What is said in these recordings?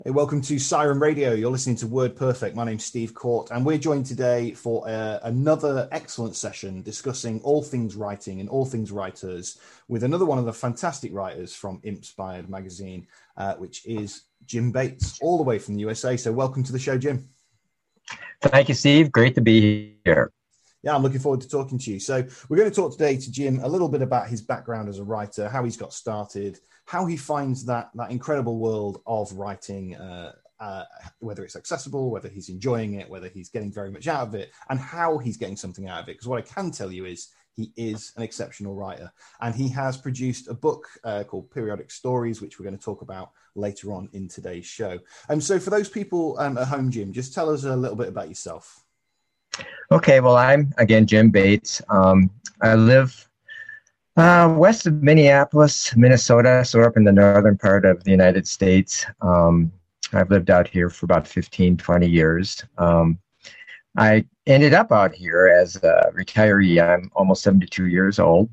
Hey, welcome to Siren Radio. You're listening to Word Perfect. My name's Steve Court, and we're joined today for another excellent session discussing all things writing and all things writers with another one of the fantastic writers from Inspired magazine, which is Jim Bates, all the way from the USA. So welcome to the show, Jim. Thank you, Steve. Great to be here. Yeah, I'm looking forward to talking to you. So we're going to talk today to Jim a little bit about his background as a writer, how he's got started, how he finds that incredible world of writing, whether it's accessible, whether he's enjoying it, whether he's getting very much out of it, and how he's getting something out of it. Because what I can tell you is he is an exceptional writer, and he has produced a book called Periodic Stories, which we're going to talk about later on in today's show. So for those people at home, Jim, just tell us a little bit about yourself. Okay, well, I'm, again, Jim Bates. I live west of Minneapolis, Minnesota, so up in the northern part of the United States. I've lived out here for about 15, 20 years. I ended up out here as a retiree. I'm almost 72 years old.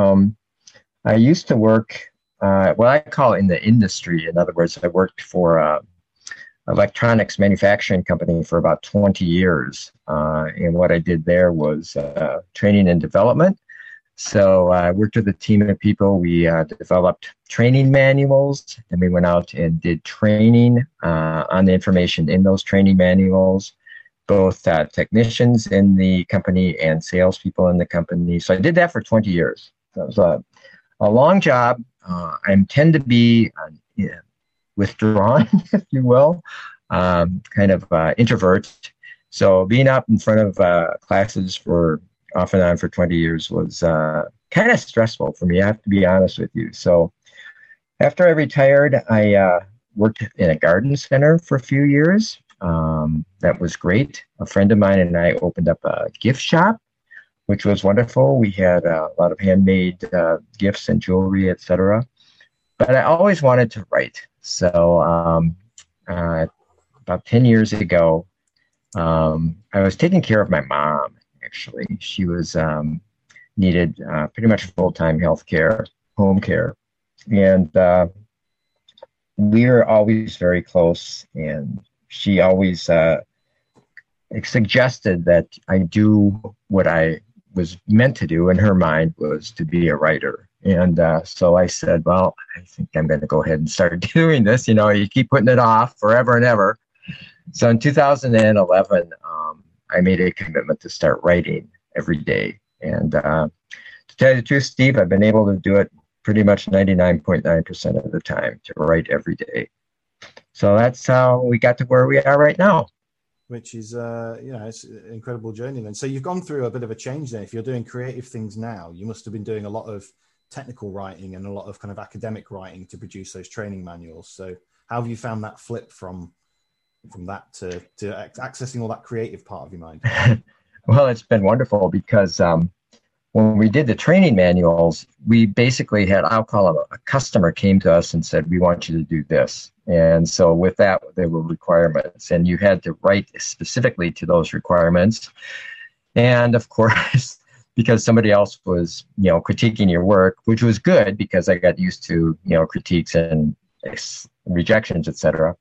I used to work, what I call in the industry. In other words, I worked for electronics manufacturing company for about 20 years. And what I did there was training and development. So I worked with a team of people. We developed training manuals, and we went out and did training on the information in those training manuals, both technicians in the company and salespeople in the company. So I did that for 20 years. That was a long job. I tend to be withdrawn, if you will, kind of introvert. So being up in front of classes for off and on for 20 years was kind of stressful for me, I have to be honest with you. So after I retired, I worked in a garden center for a few years. That was great. A friend of mine and I opened up a gift shop, which was wonderful. We had a lot of handmade gifts and jewelry, etc. But I always wanted to write. So about 10 years ago, I was taking care of my mom, actually. She was needed pretty much full-time health care, home care. And we were always very close. And she always suggested that I do what I was meant to do in her mind, was to be a writer. And so I said, well, I think I'm going to go ahead and start doing this. You know, you keep putting it off forever and ever. So in 2011, I made a commitment to start writing every day. And to tell you the truth, Steve, I've been able to do it pretty much 99.9% of the time, to write every day. So that's how we got to where we are right now. Which is, it's an incredible journey then. So you've gone through a bit of a change then. If you're doing creative things now, you must have been doing a lot of technical writing and a lot of kind of academic writing to produce those training manuals. So how have you found that flip from that to accessing all that creative part of your mind? Well, it's been wonderful because when we did the training manuals, we basically had, I'll call it a customer came to us and said, we want you to do this. And so with that, there were requirements, and you had to write specifically to those requirements. And of course, because somebody else was, critiquing your work, which was good because I got used to, critiques and rejections, etc.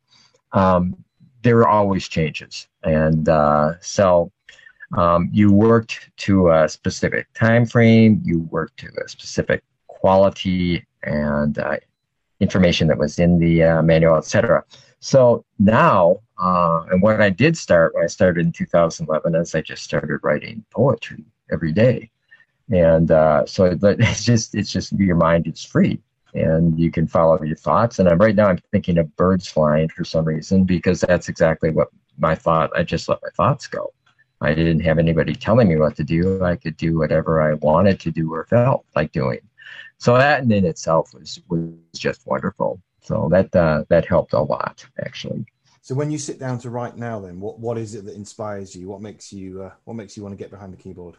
There were always changes. And so you worked to a specific time frame, you worked to a specific quality and information that was in the manual, etc. So now, and when I started in 2011, is I just started writing poetry every day. And so it's just your mind is free and you can follow your thoughts. And right now I'm thinking of birds flying for some reason, because that's exactly what I just let my thoughts go. I didn't have anybody telling me what to do. I could do whatever I wanted to do or felt like doing. So that in itself was just wonderful. So that helped a lot, actually. So when you sit down to write now, then what is it that inspires you? What makes you want to get behind the keyboard?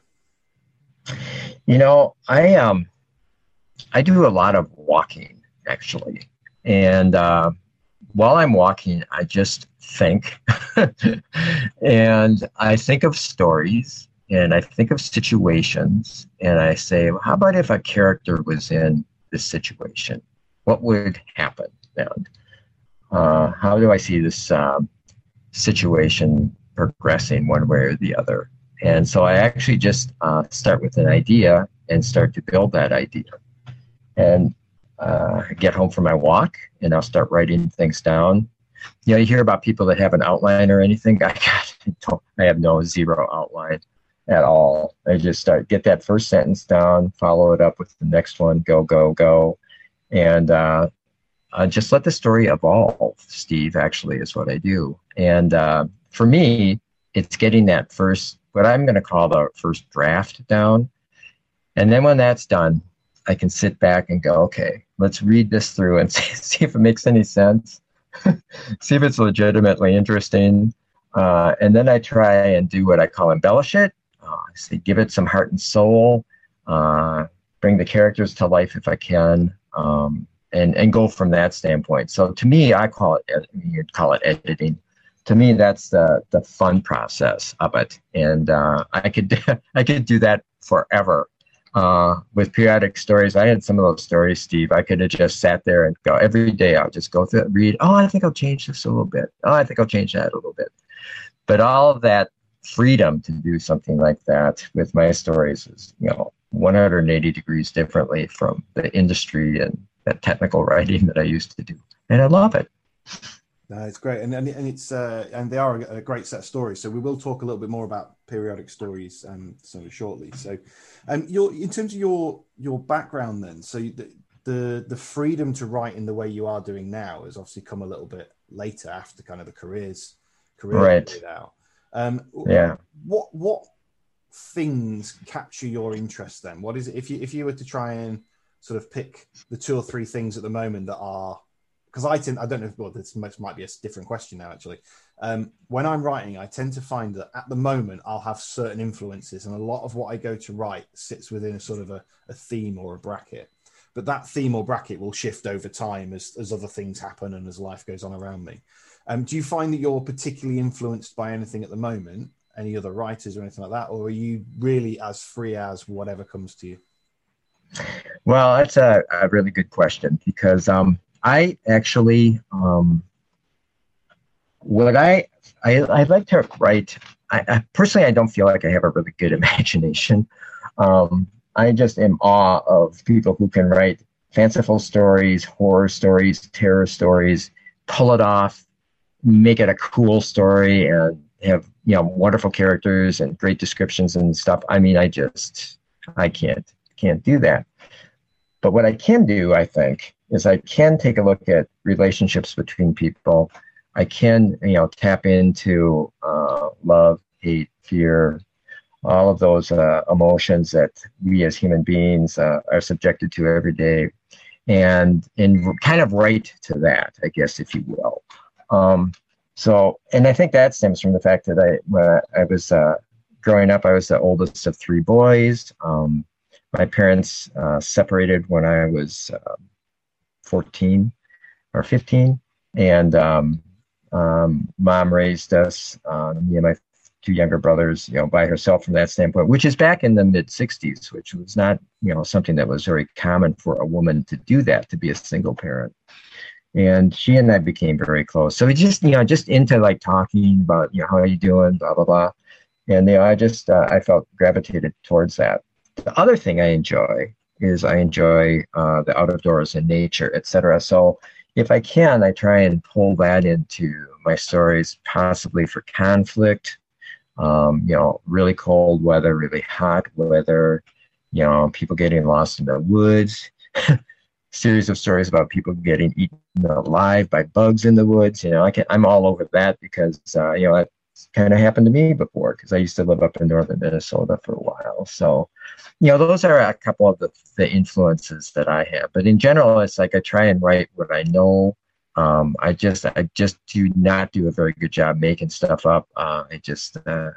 I do a lot of walking, actually, and while I'm walking, I just think, and I think of stories, and I think of situations, and I say, well, how about if a character was in this situation? What would happen then? how do I see this situation progressing one way or the other? And so I actually just start with an idea and start to build that idea. And get home from my walk, and I'll start writing things down. You hear about people that have an outline or anything. I have no zero outline at all. I just get that first sentence down, follow it up with the next one, go, and just let the story evolve. Steve, actually, is what I do. And for me, it's getting that first, what I'm going to call the first draft down. And then when that's done, I can sit back and go, okay, let's read this through and see if it makes any sense, see if it's legitimately interesting. And then I try and do what I call embellish it. So give it some heart and soul, bring the characters to life if I can, and go from that standpoint. So to me, you'd call it editing. To me, that's the fun process of it. And I could do that forever. With periodic stories, I had some of those stories, Steve. I could have just sat there and go every day. I'll just go through it, read. Oh, I think I'll change this a little bit. Oh, I think I'll change that a little bit. But all of that freedom to do something like that with my stories is, 180 degrees differently from the industry and that technical writing that I used to do, and I love it. No, it's great, and it's and they are a great set of stories. So we will talk a little bit more about periodic stories so shortly. So, in terms of your background, then, so the freedom to write in the way you are doing now has obviously come a little bit later after kind of the career right. laid out. Yeah. What things capture your interest then? What is it if you were to try and sort of pick the 2 or 3 things at the moment that are, because I don't know, well, this might be a different question now, actually. When I'm writing, I tend to find that at the moment I'll have certain influences, and a lot of what I go to write sits within a sort of a theme or a bracket. But that theme or bracket will shift over time as other things happen and as life goes on around me. Do you find that you're particularly influenced by anything at the moment, any other writers or anything like that, or are you really as free as whatever comes to you? Well, that's a really good question, because I actually, what I like to write, I personally, I don't feel like I have a really good imagination. I just am awe of people who can write fanciful stories, horror stories, terror stories, pull it off, make it a cool story, and have, wonderful characters and great descriptions and stuff. I mean, I can't do that. But what I can do, I think, is I can take a look at relationships between people. I can, tap into love, hate, fear, all of those emotions that we as human beings are subjected to every day, and kind of write to that, I guess, if you will. So, and I think that stems from the fact that when I was growing up, I was the oldest of 3 boys. My parents separated when I was 14 or 15, and mom raised us, me and my 2 younger brothers, by herself from that standpoint, which is back in the mid 60s, which was not, something that was very common for a woman to do that, to be a single parent. And she and I became very close. So we just, just into like talking about, how are you doing, blah, blah, blah. And, I felt gravitated towards that. The other thing I enjoy is the out of doors and nature, etc. So if I can, I try and pull that into my stories, possibly for conflict, really cold weather, really hot weather, people getting lost in the woods, series of stories about people getting eaten alive by bugs in the woods. I'm all over that, because, it's kind of happened to me before, because I used to live up in northern Minnesota for a while. So, those are a couple of the influences that I have. But in general, it's like I try and write what I know. I just do not do a very good job making stuff up. It just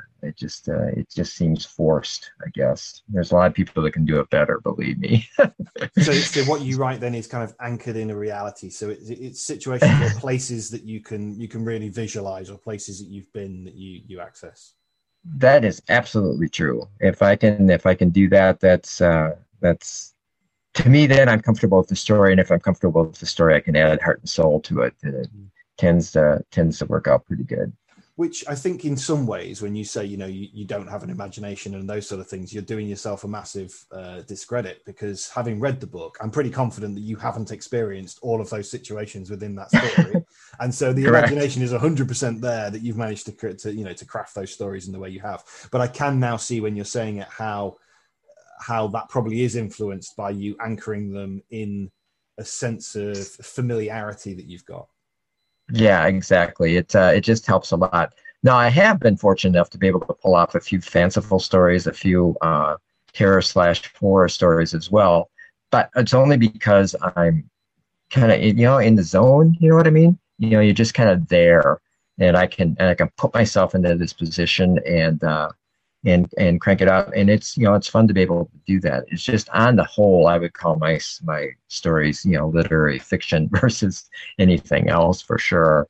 seems forced, I guess. There's a lot of people that can do it better, believe me. So what you write then is kind of anchored in a reality. So it's situations or places that you can really visualize, or places that you've been that you access. That is absolutely true. If I can do that, that's to me, then I'm comfortable with the story. And if I'm comfortable with the story, I can add heart and soul to it. tends to work out pretty good. Which I think in some ways, when you say, you don't have an imagination and those sort of things, you're doing yourself a massive discredit, because having read the book, I'm pretty confident that you haven't experienced all of those situations within that story. And so the Correct. imagination is 100% there, that you've managed to craft those stories in the way you have. But I can now see, when you're saying it, how that probably is influenced by you anchoring them in a sense of familiarity that you've got. Yeah, exactly. It just helps a lot. Now, I have been fortunate enough to be able to pull off a few fanciful stories, a few terror/horror stories as well. But it's only because I'm kind of in the zone. You know what I mean? You're just kind of there, and I can put myself into this position and crank it out. And it's fun to be able to do that. It's just, on the whole, I would call my stories, literary fiction versus anything else, for sure.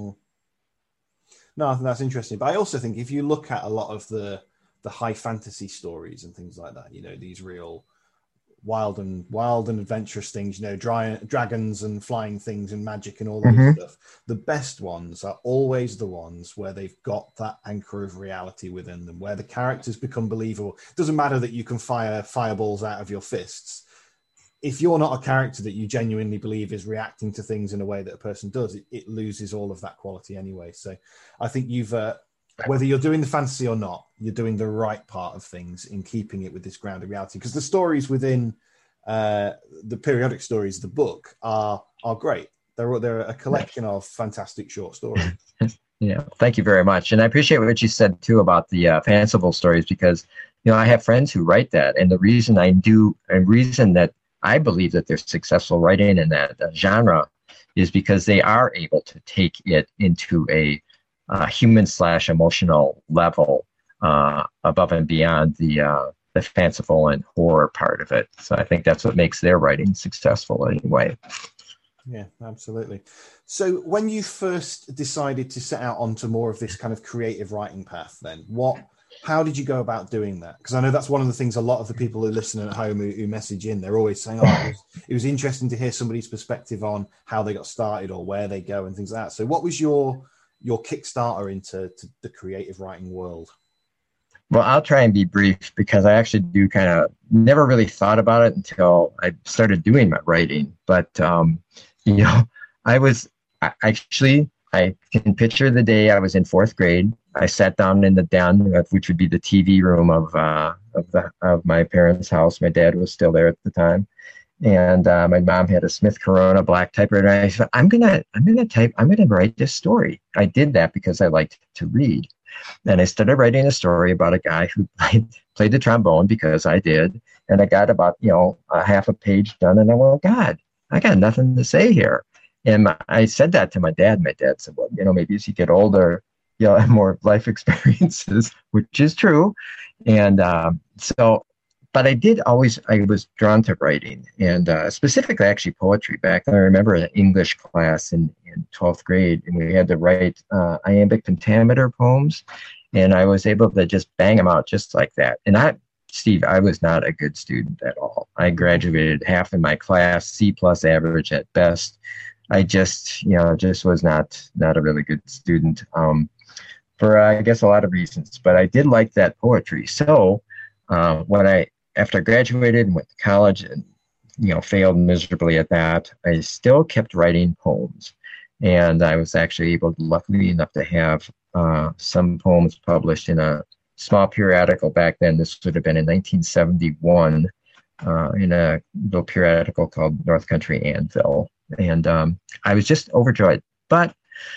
No, I think that's interesting. But I also think if you look at a lot of the high fantasy stories and things like that, these real wild and adventurous things, dragons and flying things and magic and all that stuff. The best ones are always the ones where they've got that anchor of reality within them, where the characters become believable. It doesn't matter that you can fire fireballs out of your fists. If you're not a character that you genuinely believe is reacting to things in a way that a person does, it loses all of that quality anyway. So I think you've, whether you're doing the fantasy or not, you're doing the right part of things in keeping it with this grounded reality. Because the stories within the periodic stories of the book are great. They're a collection of fantastic short stories. Yeah, thank you very much. And I appreciate what you said too about the fanciful stories, because I have friends who write that, and the reason that I believe that they're successful writing in that genre is because they are able to take it into a human/emotional level above and beyond the fanciful and horror part of it. So I think that's what makes their writing successful anyway. Yeah, absolutely. So when you first decided to set out onto more of this kind of creative writing path, then how did you go about doing that? Because I know that's one of the things a lot of the people who listen at home who message in, they're always saying, it was interesting to hear somebody's perspective on how they got started or where they go and things like that. So what was your Kickstarter into the creative writing world? Well, I'll try and be brief, because I actually do kind of never really thought about it until I started doing my writing. But, I can picture the day I was in fourth grade. I sat down in the den, which would be the TV room of my parents' house. My dad was still there at the time. And my mom had a Smith Corona black typewriter. And I said, I'm gonna write this story. I did that because I liked to read. And I started writing a story about a guy who played the trombone, because I did. And I got about, a half a page done. And I went, God, I got nothing to say here. And I said that to my dad. My dad said, well, maybe as you get older, you'll have more life experiences, which is true. And but I was drawn to writing, and specifically actually poetry. Back then, I remember an English class in 12th grade, and we had to write iambic pentameter poems, and I was able to just bang them out just like that. And Steve, I was not a good student at all. I graduated half in my class, C+ average at best. I just was not a really good student for, I guess, a lot of reasons. But I did like that poetry. So after I graduated and went to college and, failed miserably at that, I still kept writing poems. And I was actually luckily enough to have some poems published in a small periodical back then. This would have been in 1971 in a little periodical called North Country Anvil. And I was just overjoyed. But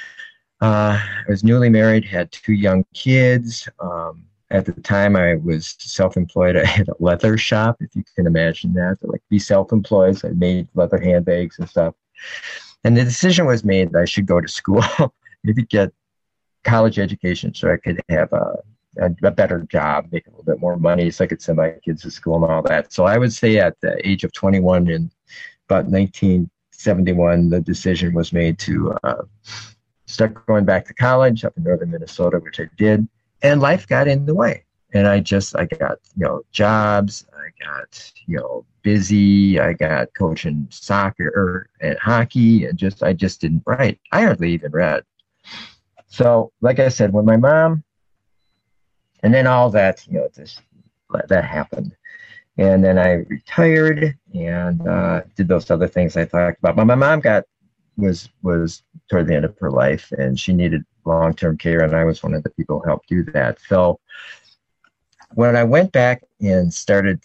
I was newly married, had 2 young kids. At the time, I was self-employed. I had a leather shop, if you can imagine that. Like, be self-employed. So I made leather handbags and stuff. And the decision was made that I should go to school, maybe get college education, so I could have a better job, make a little bit more money, so I could send my kids to school and all that. So I would say at the age of 21 in about 1971, the decision was made to start going back to college up in northern Minnesota, which I did. And life got in the way. And I got, jobs, I got, busy, I got coaching soccer and hockey, and I just didn't write. I hardly even read. So, like I said, when my mom, and then all that, that happened. And then I retired and did those other things I talked about. But my mom was toward the end of her life, and she needed long-term care, and I was one of the people who helped do that. So when I went back and started,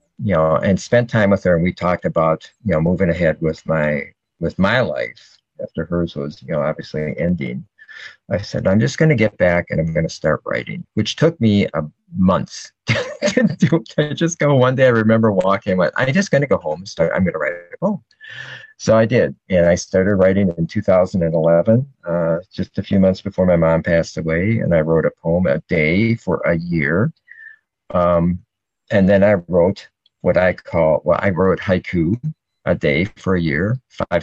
and spent time with her, and we talked about, moving ahead with my life after hers was, obviously ending, I said, I'm just going to get back and I'm going to start writing, which took me months to do. I just go one day, I remember walking, I'm just going to go home and I'm going to write a poem. So I did. And I started writing in 2011, just a few months before my mom passed away. And I wrote a poem a day for a year. And then I wrote I wrote haiku a day for a year,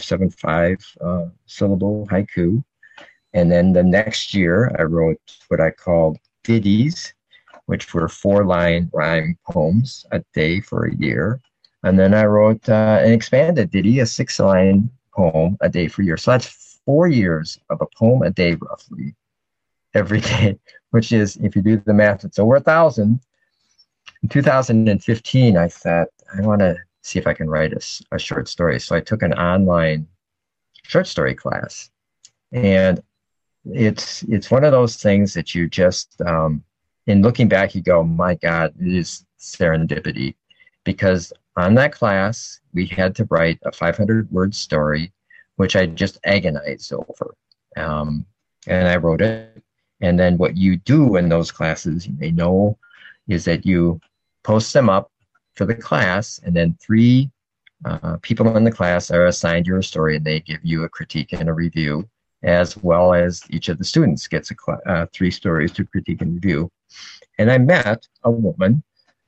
575 syllable haiku. And then the next year, I wrote what I called ditties, which were 4-line rhyme poems a day for a year. And then I wrote an expanded ditty, a 6-line poem a day for a year. So that's 4 years of a poem a day, roughly, every day, which is, if you do the math, it's over 1,000. In 2015, I thought, I want to see if I can write a short story. So I took an online short story class. And it's one of those things that you just, in looking back, you go, my God, it is serendipity. Because on that class, we had to write a 500-word story, which I just agonized over. And I wrote it. And then what you do in those classes, you may know, is that you post them up for the class, and then 3 people in the class are assigned your story, and they give you a critique and a review, as well as each of the students gets 3 stories to critique and review. And I met a woman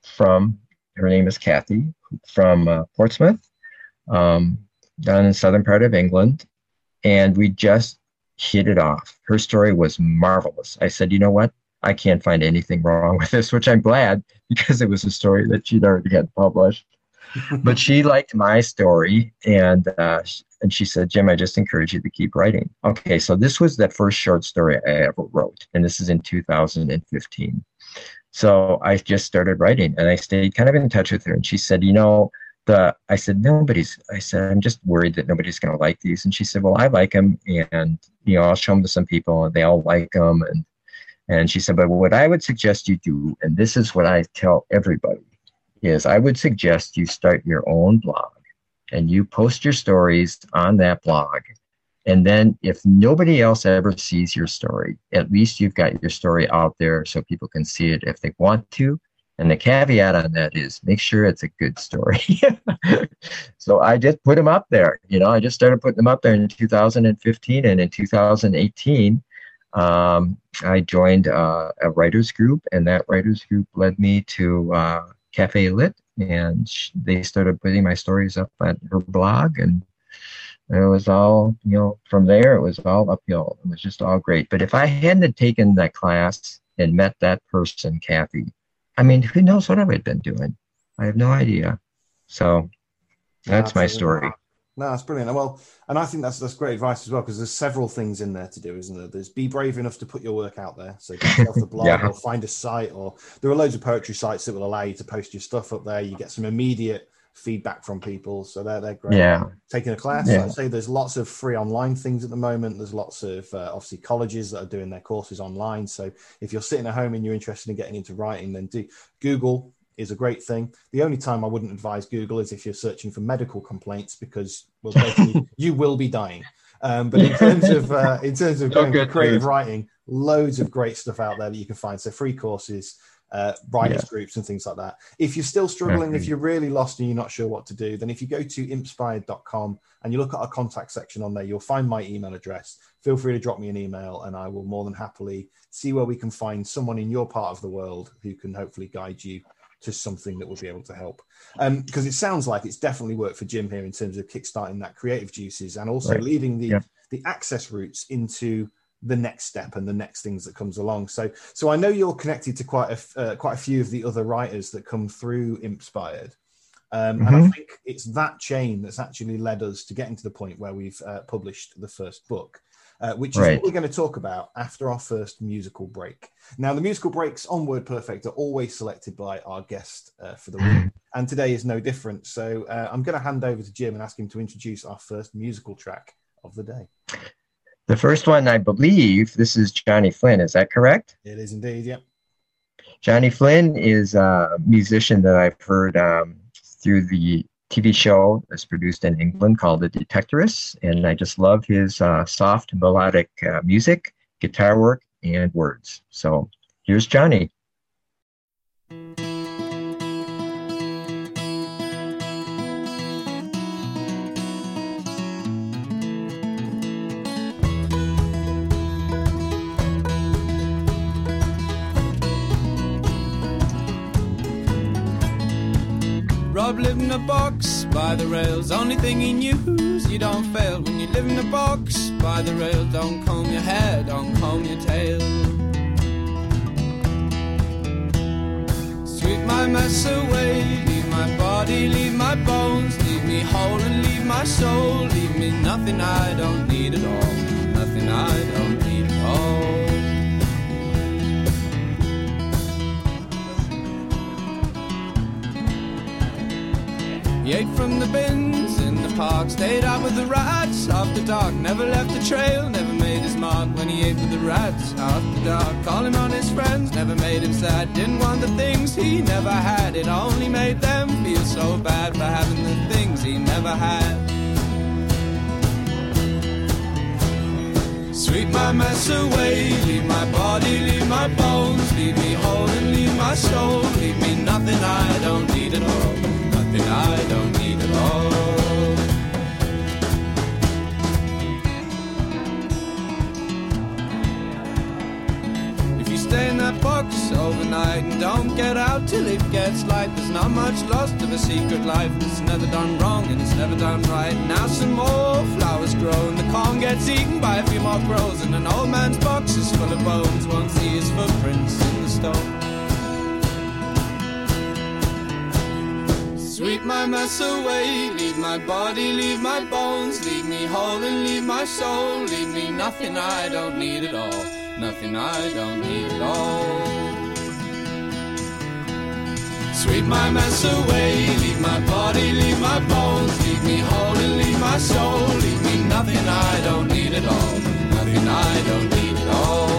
her name is Kathy, from Portsmouth, down in the southern part of England, and we just hit it off. Her story was marvelous. I said, you know what? I can't find anything wrong with this, which I'm glad, because it was a story that she'd already had published. But she liked my story, and she said, Jim, I just encourage you to keep writing. Okay, so this was the first short story I ever wrote, and this is in 2015. So I just started writing, and I stayed kind of in touch with her, and she said, I said, I'm just worried that nobody's going to like these. And she said, well, I like them, and, I'll show them to some people, and they all like them. And she said, but what I would suggest you do, and this is what I tell everybody, is I would suggest you start your own blog, and you post your stories on that blog. And then if nobody else ever sees your story, at least you've got your story out there so people can see it if they want to. And the caveat on that is make sure it's a good story. So I just put them up there. I just started putting them up there in 2015. And in 2018, I joined a writers group, and that writers group led me to Cafe Lit, and they started putting my stories up at her blog, and it was all, from there, it was all uphill. It was just all great. But if I hadn't taken that class and met that person, Kathy, I mean, who knows what I would have been doing? I have no idea. So that's my story. No, that's brilliant. Well, and I think that's great advice as well, because there's several things in there to do, isn't there? There's be brave enough to put your work out there. So get yourself the blog or find a site, or there are loads of poetry sites that will allow you to post your stuff up there. You get some immediate feedback from people. So they're great. Yeah. Taking a class, like I say, there's lots of free online things at the moment. There's lots of obviously colleges that are doing their courses online. So if you're sitting at home and you're interested in getting into writing, then Google is a great thing. The only time I wouldn't advise Google is if you're searching for medical complaints, because you will be dying. But in terms of going for creative writing, loads of great stuff out there that you can find. So free courses, writers groups and things like that. If you're still struggling, if you're really lost and you're not sure what to do, then if you go to impspired.com and you look at our contact section on there, you'll find my email address. Feel free to drop me an email, and I will more than happily see where we can find someone in your part of the world who can hopefully guide you to something that will be able to help. Because it sounds like it's definitely worked for Jim here in terms of kickstarting that creative juices, and also leading the access routes into the next step and the next things that comes along. So I know you're connected to quite a few of the other writers that come through Impspired. And I think it's that chain that's actually led us to getting to the point where we've published the first book, which is what we're going to talk about after our first musical break. Now, the musical breaks on WordPerfect are always selected by our guest for the week, and today is no different. So I'm going to hand over to Jim and ask him to introduce our first musical track of the day. The first one, I believe, this is Johnny Flynn. Is that correct? It is indeed, yeah. Johnny Flynn is a musician that I've heard through the TV show that's produced in England called The Detectorists, and I just love his soft melodic music, guitar work, and words. So here's Johnny. Rob lived in a box by the rails. Only thing he knew is you don't fail when you live in a box by the rails. Don't comb your hair, don't comb your tail. Sweep my mess away, leave my body, leave my bones, leave me whole and leave my soul. Leave me nothing I don't need at all, nothing I don't need at all. He ate from the bins in the park, stayed out with the rats after dark, never left the trail, never made his mark when he ate with the rats after dark. Calling on his friends never made him sad, didn't want the things he never had, it only made them feel so bad for having the things he never had. Sweep my mess away, leave my body, leave my bones, leave me whole and leave my soul. Leave me nothing I don't need at all, nothing I don't need at all. If you stay in that box overnight and don't get out till it gets light, there's not much lost of a secret life. It's never done wrong and it's never done right. Now some more flowers grow and the corn gets eaten by a few more crows, and an old man's box is full of bones, won't see his footprints in the stone. Sweep my mess away, leave my body, leave my bones, leave me whole and leave my soul. Leave me nothing I don't need at all, nothing I don't need at all. Sweep my mess away, leave my body, leave my bones, leave me whole and leave my soul. Leave me nothing I don't need at all, nothing I don't need at all.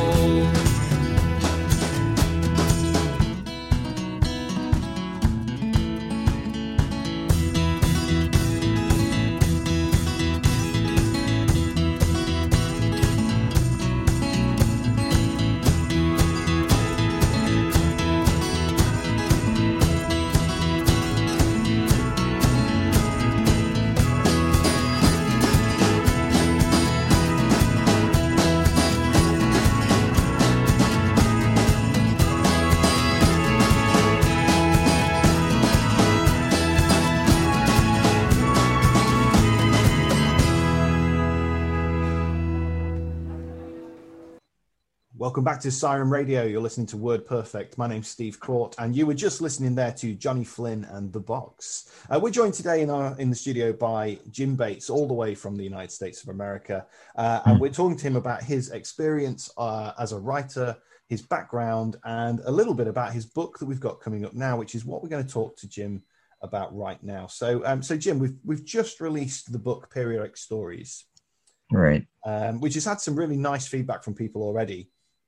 Welcome back to Siren Radio. You're listening to WordPerfect. My name's Steve Crort, and you were just listening there to Johnny Flynn and The Box. We're joined today in the studio by Jim Bates, all the way from the United States of America, and we're talking to him about his experience as a writer, his background, and a little bit about his book that we've got coming up now, which is what we're going to talk to Jim about right now. So Jim, we've just released the book Periodic Stories, right? Which has had some really nice feedback from people already.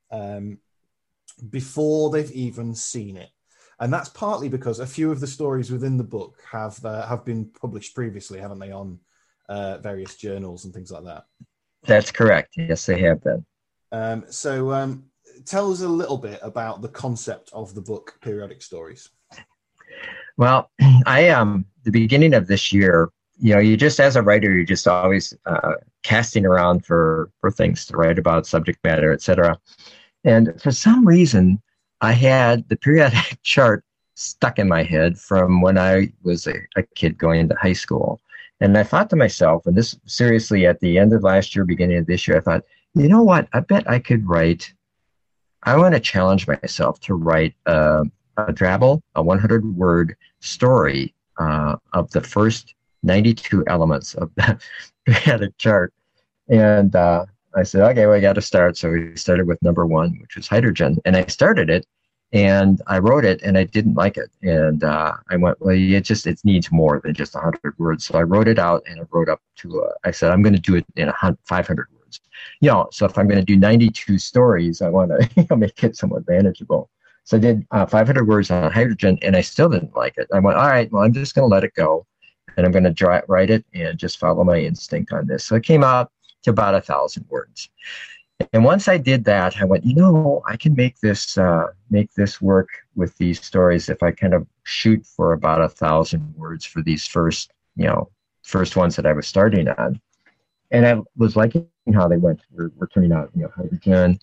Before they've even seen it, and that's partly because a few of the stories within the book have been published previously, haven't they, on various journals and things like that? That's correct. Yes, they have been. So tell us a little bit about the concept of the book Periodic Stories. Well, the beginning of this year, you just, as a writer, you're just always casting around for things to write about, subject matter, etc. And for some reason, I had the periodic chart stuck in my head from when I was a kid going into high school. And I thought to myself, and this seriously at the end of last year, beginning of this year, I thought, You know what? I bet I could write. I want to challenge myself to write a drabble, a 100-word story of the first 92 elements of the periodic chart. And I said, okay, well, I got to start. So we started with number 1, which was hydrogen. And I started it and I wrote it and I didn't like it. And I went, well, it needs more than just 100 words. So I wrote it out and I wrote up to, I said, I'm going to do it in 500 words. So if I'm going to do 92 stories, I want to make it somewhat manageable. So I did 500 words on hydrogen and I still didn't like it. I went, all right, well, I'm just going to let it go and I'm going to write it and just follow my instinct on this. So it came out to about 1,000 words. And once I did that, I went, I can make this work with these stories if I kind of shoot for about 1,000 words for these first ones that I was starting on. And I was liking how they went. We're turning out, hydrogen,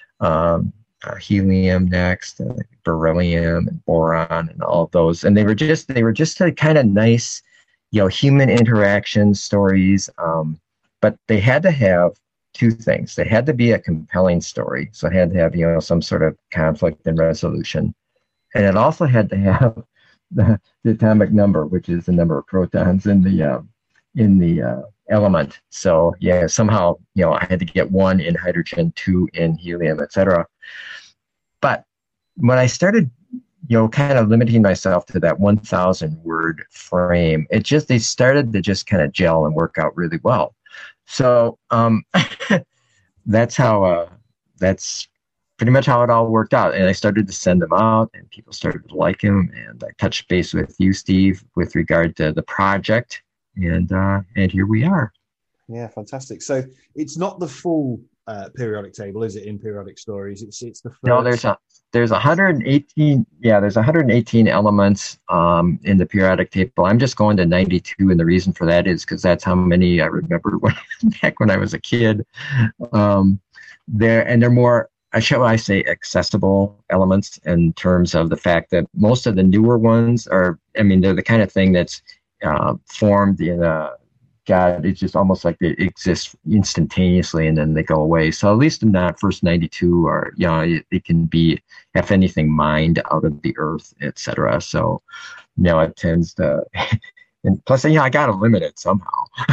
helium next, beryllium and boron and all of those. And they were just a kind of nice, human interaction stories. But they had to have 2 things. They had to be a compelling story. So it had to have, some sort of conflict and resolution. And it also had to have the atomic number, which is the number of protons in the element. So somehow, I had to get 1 in hydrogen, 2 in helium, etc. But when I started, kind of limiting myself to that 1,000 word frame, they started to just kind of gel and work out really well. So that's pretty much how it all worked out. And I started to send them out and people started to like them. And I touched base with you, Steve, with regard to the project. And here we are. Yeah, fantastic. So it's not the full periodic table, is it, in Periodic Stories? It's the first... No, there's 118. Yeah, there's 118 elements in the periodic table. I'm just going to 92, and the reason for that is because that's how many I remember back when I was a kid. They're more, shall I say, accessible elements in terms of the fact that most of the newer ones they're the kind of thing that's formed in it's just almost like they exist instantaneously and then they go away. So at least in that first 92 are, it can be, if anything, mined out of the earth, etc. So, it tends to, and plus, I got to limit it somehow.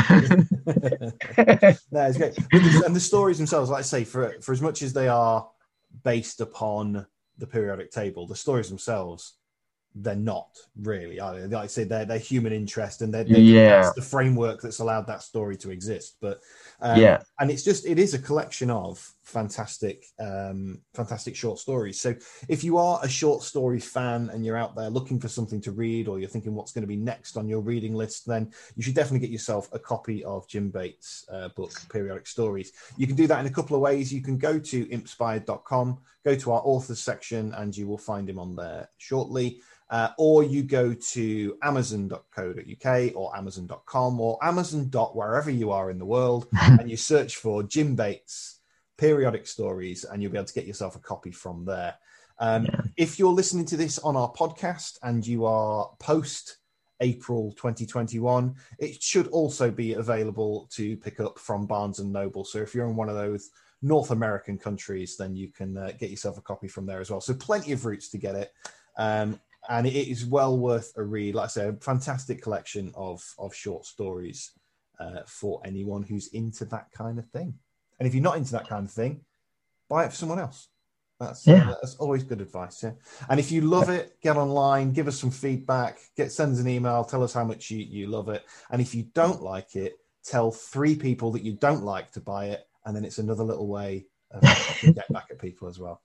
That is great. And the stories themselves, like I say, for as much as they are based upon the periodic table, the stories themselves, they're not really, are they? Like I say, they're human interest, and that's the framework that's allowed that story to exist. But and it is a collection of fantastic short stories. So if you are a short story fan and you're out there looking for something to read, or you're thinking what's going to be next on your reading list, then you should definitely get yourself a copy of Jim Bates' book, Periodic Stories. You can do that in a couple of ways. You can go to impspired.com, go to our authors section, and you will find him on there shortly. Or you go to amazon.co.uk or amazon.com or Amazon. Wherever you are in the world, and you search for Jim Bates Periodic Stories, and you'll be able to get yourself a copy from there. If you're listening to this on our podcast and you are post April 2021, it should also be available to pick up from Barnes & Noble. So if you're in one of those North American countries, then you can get yourself a copy from there as well. So plenty of routes to get it. And it is well worth a read. Like I say, a fantastic collection of short stories for anyone who's into that kind of thing. And if you're not into that kind of thing, buy it for someone else. That's always good advice. Yeah. And if you love it, get online, give us some feedback, send us an email, tell us how much you love it. And if you don't like it, tell 3 people that you don't like to buy it. And then it's another little way to get back at people as well.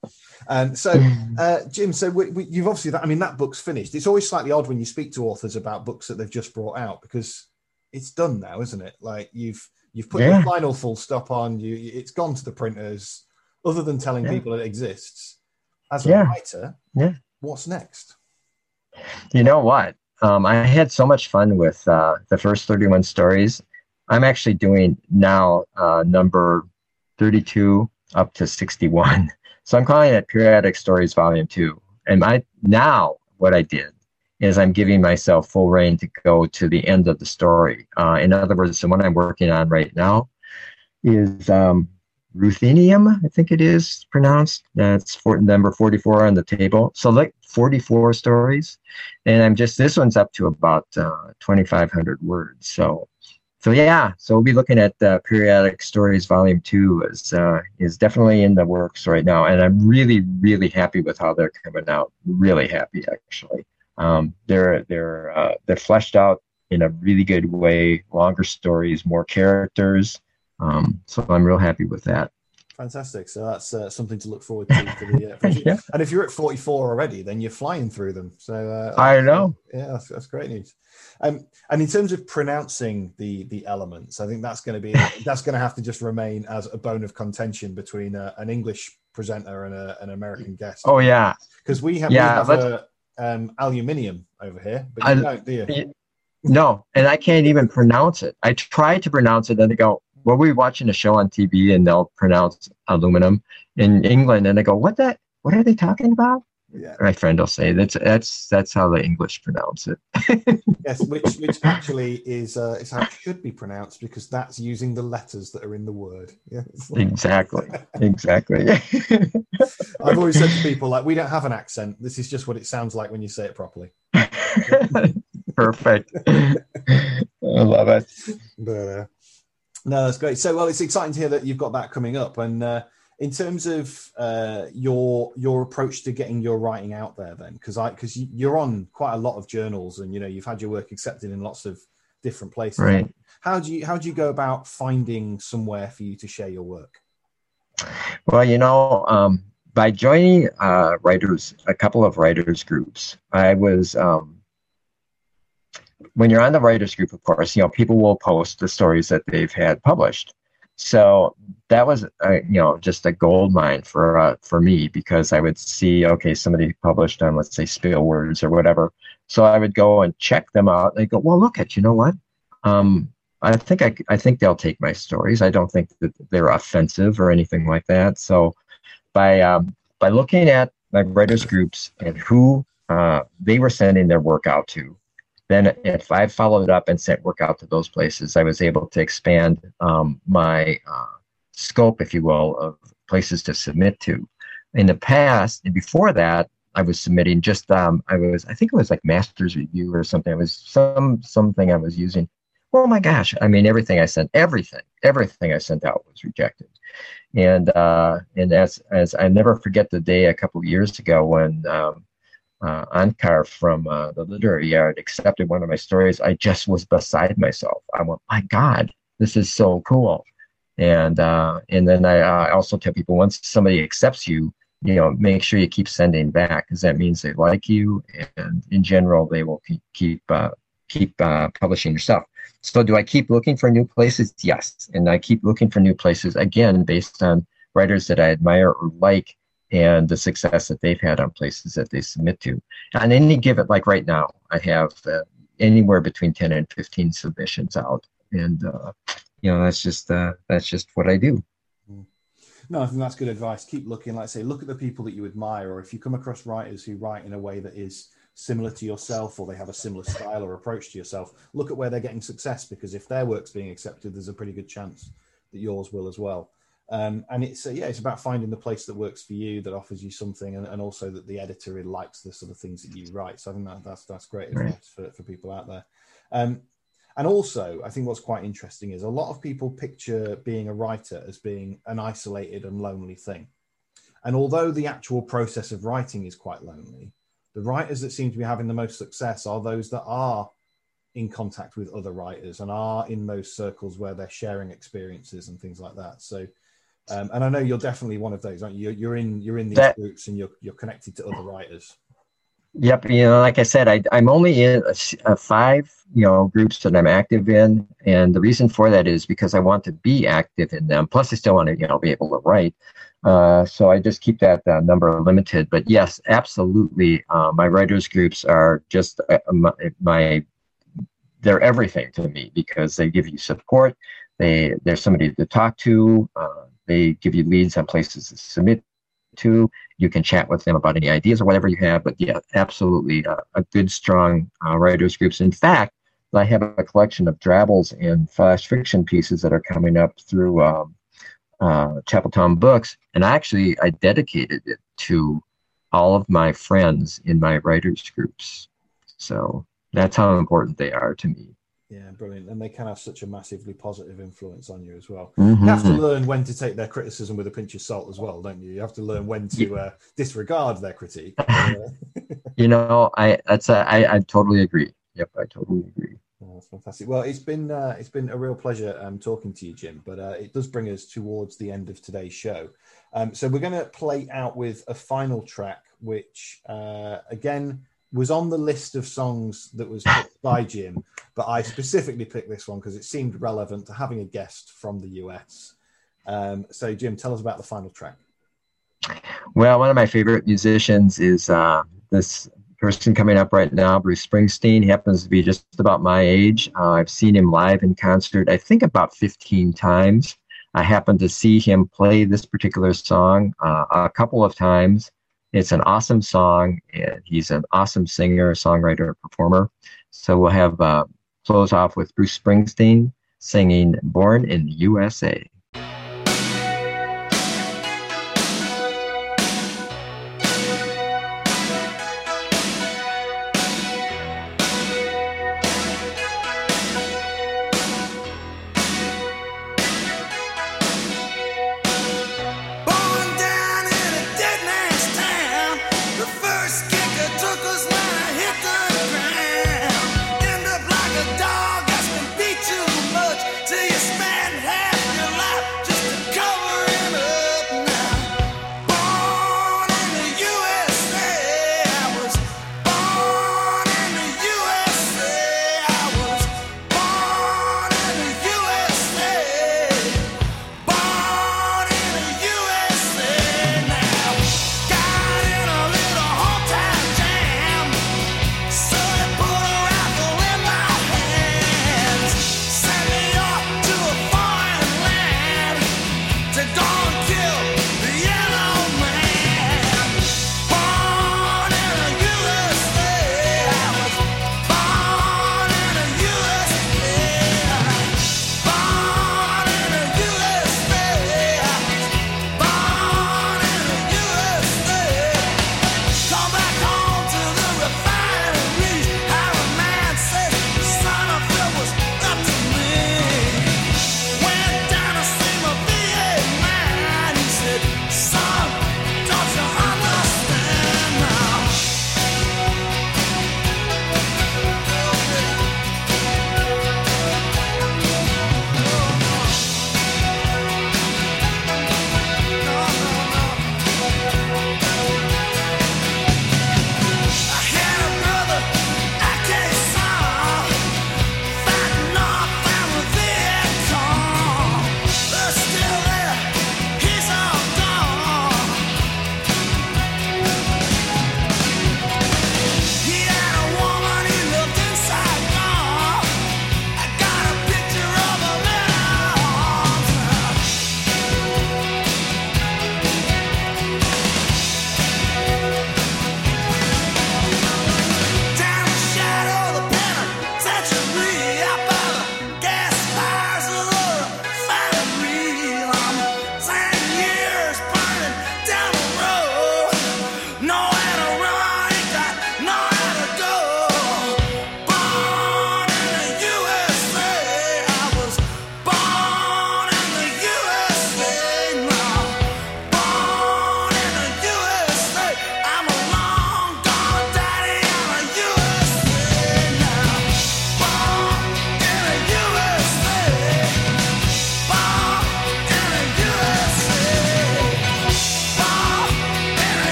Jim, so you've obviously, that book's finished. It's always slightly odd when you speak to authors about books that they've just brought out, because it's done now, isn't it? Like you've put your final full stop on, it's gone to the printers. Other than telling people it exists, as a writer, what's next? You know what? I had so much fun with the first 31 stories. I'm actually doing now number 32 up to 61. So I'm calling it Periodic Stories Volume 2. And what I did is I'm giving myself full rein to go to the end of the story. In other words, the one I'm working on right now is Ruthenium, I think it is pronounced. That's for number 44 on the table. So like 44 stories. And this one's up to about 2,500 words. So yeah, so we'll be looking at Periodic Stories Volume 2 is definitely in the works right now. And I'm really, really happy with how they're coming out. Really happy, actually. They're fleshed out in a really good way, longer stories, more characters. So I'm real happy with that. Fantastic. So that's something to look forward to for the Yeah. And if you're at 44 already, then you're flying through them. So I know. Yeah, that's great news. And in terms of pronouncing the elements, I think that's going to have to just remain as a bone of contention between an English presenter and an American guest. Oh yeah, because we have aluminium over here, but you don't, do you? No, and I can't even pronounce it. I try to pronounce it, and they go, "Well, we're watching a show on TV, and they'll pronounce aluminum in England," and I go, "What are they talking about?" Yeah. My friend will say that's how the English pronounce it. Yes, which actually is how it should be pronounced, because that's using the letters that are in the word. Yeah, exactly. I've always said to people, like, we don't have an accent. This is just what it sounds like when you say it properly. Perfect. I love it. But no, that's great. So, well, it's exciting to hear that you've got that coming up. And in terms of your approach to getting your writing out there, then, because you're on quite a lot of journals, and you've had your work accepted in lots of different places. Right. How do you go about finding somewhere for you to share your work? Well, by joining a couple of writers groups, I was. When you're on the writers group, of course, people will post the stories that they've had published. So that was, just a gold mine for me, because I would see, okay, somebody published on, let's say, Spill Words or whatever. So I would go and check them out. They go, well, look at, you know what? I think they'll take my stories. I don't think that they're offensive or anything like that. So by looking at my writers groups and who they were sending their work out to, then if I followed up and sent work out to those places, I was able to expand my scope, if you will, of places to submit to. In the past, and before that, I was submitting just, I think it was like Master's Review or something. It was something I was using. Oh my gosh. I mean, everything I sent out was rejected. And as I never forget the day a couple of years ago when, Ankar from the Literary Yard accepted one of my stories, I just was beside myself. I went, my God, this is so cool. And then I also tell people, once somebody accepts you, make sure you keep sending back, because that means they like you, and in general they will keep publishing your stuff. So do I keep looking for new places? Yes, and I keep looking for new places, again, based on writers that I admire or like, and the success that they've had on places that they submit to. On any given, like right now, I have anywhere between 10 and 15 submissions out, and that's just what I do. No, I think that's good advice. Keep looking. Like I say, look at the people that you admire, or if you come across writers who write in a way that is similar to yourself, or they have a similar style or approach to yourself, look at where they're getting success, because if their work's being accepted, there's a pretty good chance that yours will as well. And it's about finding the place that works for you, that offers you something, and also that the editor really likes the sort of things that you write. So I think that's great advice for people out there. And also, I think what's quite interesting is a lot of people picture being a writer as being an isolated and lonely thing. And although the actual process of writing is quite lonely, the writers that seem to be having the most success are those that are in contact with other writers and are in those circles where they're sharing experiences and things like that. So, and I know you're definitely one of those, aren't you? You're in these groups, and you're connected to other writers. Yep. Like I said, I'm only in 5, groups that I'm active in. And the reason for that is because I want to be active in them. Plus I still want to, be able to write. So I just keep that number limited. But yes, absolutely. My writers groups are just they're everything to me, because they give you support. There's somebody to talk to. They give you leads on places to submit to. You can chat with them about any ideas or whatever you have. But yeah, absolutely, a good, strong writers groups. In fact, I have a collection of drabbles and flash fiction pieces that are coming up through Chapeltown Books, and I dedicated it to all of my friends in my writers groups. So that's how important they are to me. Yeah, brilliant. And they can have such a massively positive influence on you as well. Mm-hmm. You have to learn when to take their criticism with a pinch of salt as well, don't you? You have to learn when to disregard their critique. You know, I totally agree. Yep, I totally agree. Oh, that's fantastic. Well, it's been a real pleasure talking to you, Jim, but it does bring us towards the end of today's show. So we're going to play out with a final track, which again was on the list of songs that was picked by Jim, but I specifically picked this one because it seemed relevant to having a guest from the US. So Jim, tell us about the final track. Well, one of my favorite musicians is this person coming up right now, Bruce Springsteen. He happens to be just about my age. I've seen him live in concert, I think about 15 times. I happened to see him play this particular song a couple of times. It's an awesome song, and he's an awesome singer, songwriter, performer. So we'll have close off with Bruce Springsteen singing Born in the USA.